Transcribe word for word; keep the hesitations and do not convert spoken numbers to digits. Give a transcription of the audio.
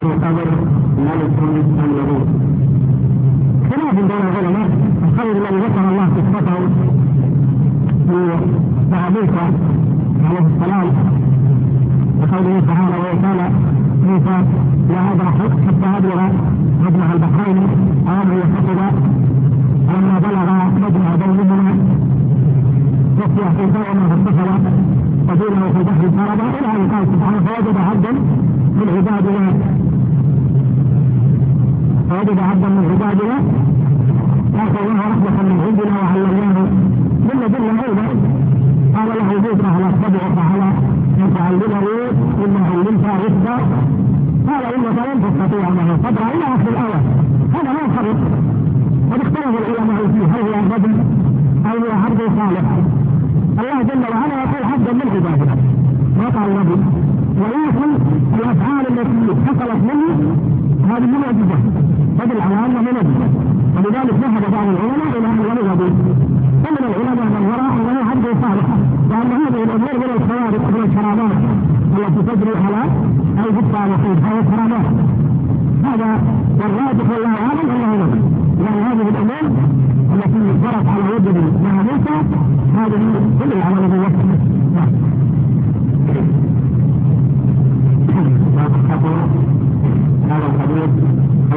قبر ملك أم نبي. خلاف بين العلماء. الخبر الذي ذكر الله قصته مع موسى عليه السلام وقوله تعالى وقال موسى لا أبرح حتى أبلغ مجمع البحرين أو أمر يخطب فلما بلغ مجمع بينهما وفي حيث وما فاتخذ سبيله في البحر فرضا إلى أن قال سبحانه فوجد عبدا من عبادنا فوجد عبدا من عبادنا آتيناه رحمة من عندنا وعلمناه من لدنا أيضا قال له موسى هل أتبعك على أن تعلمني مما علمت رشدا قال إنك لن تستطيع معه صبرا إلى آخر الآية. هذا ما الخبر. قد اختلف العلماء فيه هل هو رجل أو هو عبد صالح. الله جل وعلا يقول عبدا من عبادنا ما قال نبي، ولكن الأفعال التي حصلت منه هذه منجزة تدل على أنه منجزة، ولذلك ذهب بعض العلماء إلى أنه نبي. ومن العلماء من وراء أنه عبد صالح، وأن هذه الأمور من الخوارق من الكرامات التي تجري على أيدي الصالحين فهي كرامات. هذا والراجح والله أعلم أنه نبي، لأن هذه الأمور التي جرت على وجهه مع موسى هذه كلها